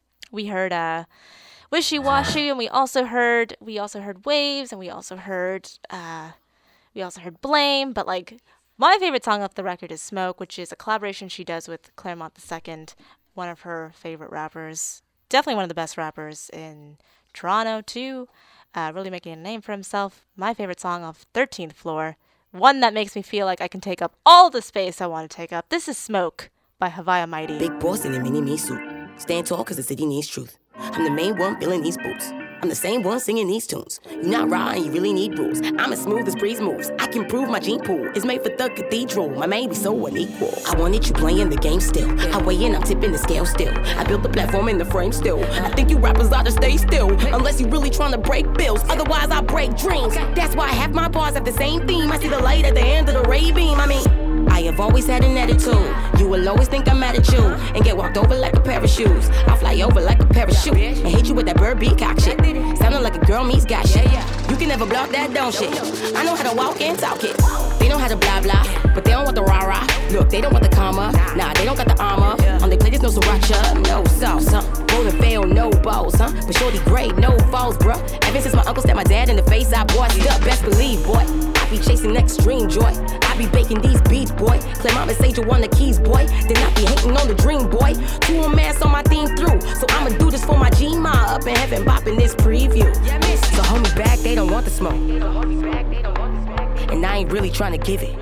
Wishy Washy, and we also heard Waves, and we also heard Blame. But like my favorite song off the record is Smoke, which is a collaboration she does with Claremont II, one of her favorite rappers. Definitely one of the best rappers in Toronto, too. Really making a name for himself. My favorite song off 13th Floor. One that makes me feel like I can take up all the space I want to take up. This is Smoke by Havaya Mighty. Big boss in a mini-me suit. Stand tall cause the city needs truth. I'm the main one filling these boots. I'm the same one singing these tunes. You not raw and you really need rules. I'm as smooth as breeze moves. I can prove my gene pool is made for the cathedral. My man be so unequal. I wanted you playing the game still. I weigh in, I'm tipping the scale still. I built the platform in the frame still. I think you rappers ought to stay still. Unless you really trying to break bills. Otherwise I break dreams. That's why half my bars have the same theme. I see the light at the end of the ray beam. I have always had an attitude. You will always think I'm mad at you and get walked over like a pair of shoes. I'll fly over like a parachute and hit you with that bird beat cock shit. Sounding like a girl meets got shit. You can never block that down shit. I know how to walk and talk it. They know how to blah blah, but they don't want the rah rah. Look, they don't want the karma. Nah, they don't got the armor. On their plate there's no sriracha, no sauce, huh? Rolling fail, no balls, huh? But shorty great, no falls, bruh. Ever since my uncle stabbed my dad in the face, I bossed up. Best believe, boy. I be chasing extreme joy. I be baking these beats, boy. Claim I'm a sage on the keys, boy. Then I be hating on the dream, boy. 2 on mass on my theme through. So I'ma do this for my G-Ma up in heaven, bopping this preview. So hold me back, they don't want the smoke. And I ain't really trying to give it.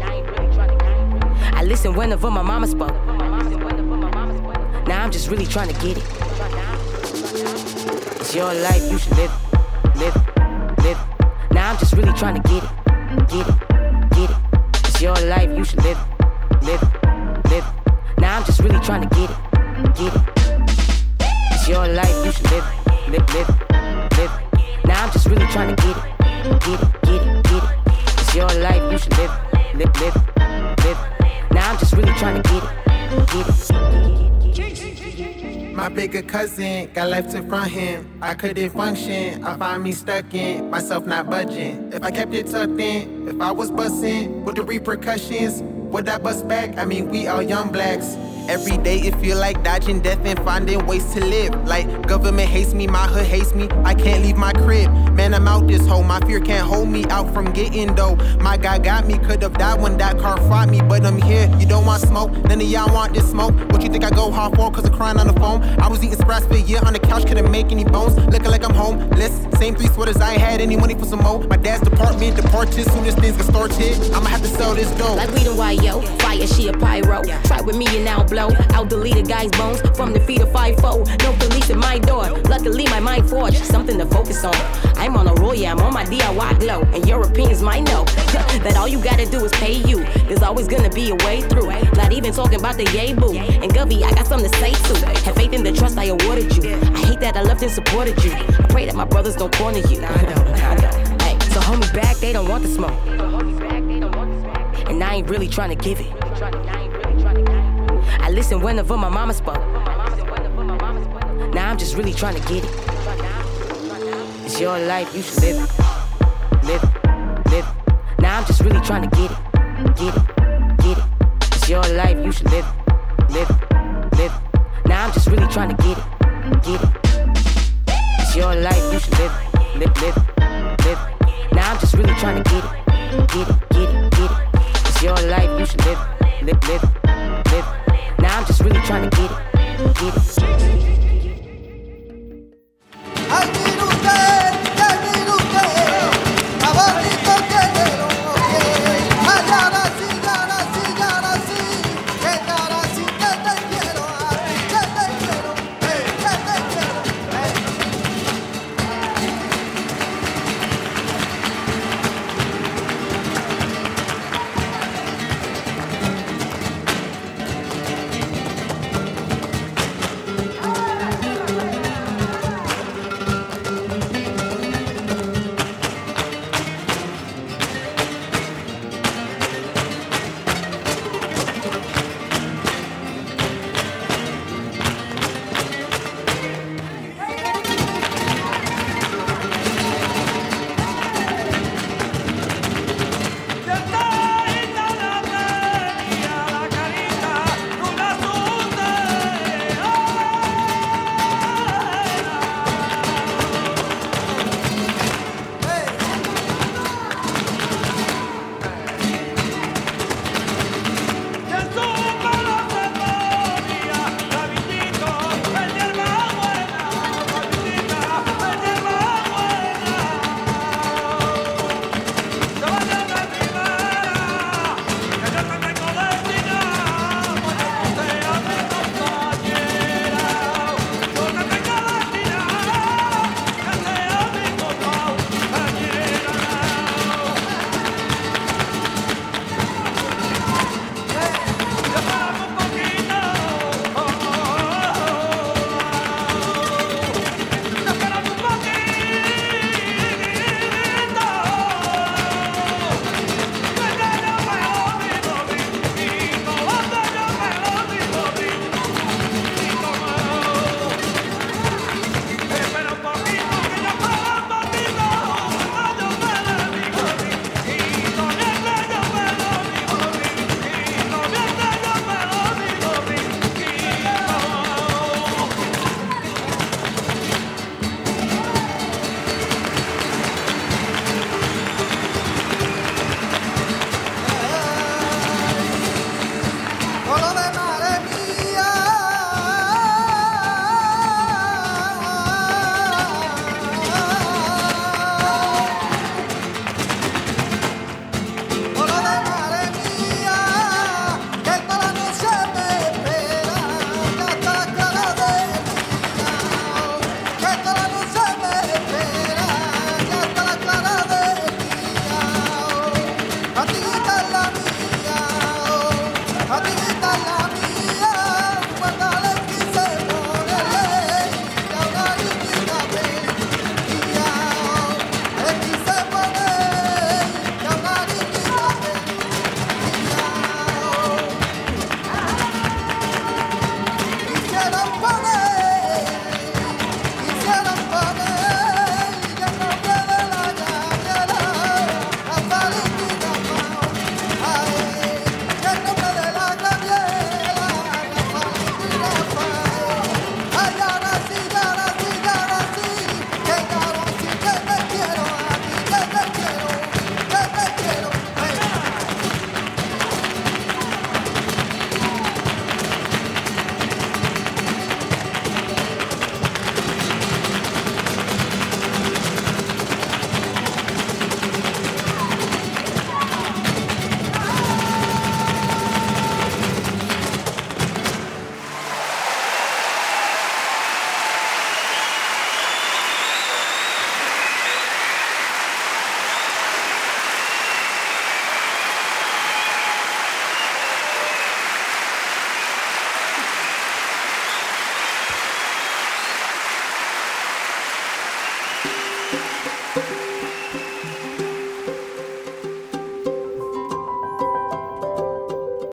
I listen whenever my mama spoke. Now I'm just really trying to get it. It's your life, you should live, live, live. Now I'm just really trying to get it, get it, get it. It's your life, you should live, live, live. Now I'm just really trying to get it, get it. It's your life, you should live, live, live, live. Now I'm just really trying to get it, get it, get it, get it. It's your life, you should live, live, live, live. Now I'm just really trying to get it, get it. My bigger cousin got life to front him. I couldn't function, I find me stuck in myself not budging. If I kept it tucked in, if I was busting with the repercussions, would I bust back? I mean, we all young blacks. Every day it feel like dodging death and finding ways to live. Like government hates me, my hood hates me, I can't leave my crib. Man, I'm out this hole, my fear can't hold me out from getting dough. My guy got me, could've died when that car fought me, but I'm here. You don't want smoke, none of y'all want this smoke. What you think I go hard for, cause I'm crying on the phone? I was eating scraps for a year on the couch, couldn't make any bones. Looking like I'm homeless, same 3 sweaters, I ain't had any money for some more. My dad's department departed, soon as things get started, I'ma have to sell this dough. Like we the YO, fire, she a pyro. Try with me and now blow. I'll delete a guy's bones from the feet of 5'4". No police at my door. Luckily my mind forged something to focus on. I'm on a roll, yeah, I'm on my DIY glow. And Europeans might know that all you gotta do is pay you. There's always gonna be a way through. Not even talking about the yay boo. And Govey, I got something to say too. Have faith in the trust I awarded you. I hate that I left and supported you. I pray that my brothers don't corner you. I know. Hey, so hold me back, they don't want the smoke. And I ain't really trying to give it. I listen whenever my mama spoke. Now I'm just really trying to get it. It's your life, you should live, live, live. Now I'm just really trying to get it, get it, get it. It's your life, you should live, live, live. Now I'm just really trying to get it, get it. It's your life, you should live, live, live, live. Now I'm just really trying to get it, get it, get it, get it. It's your life, you should live, live, live, live. Now I'm just really trying to get it, get it.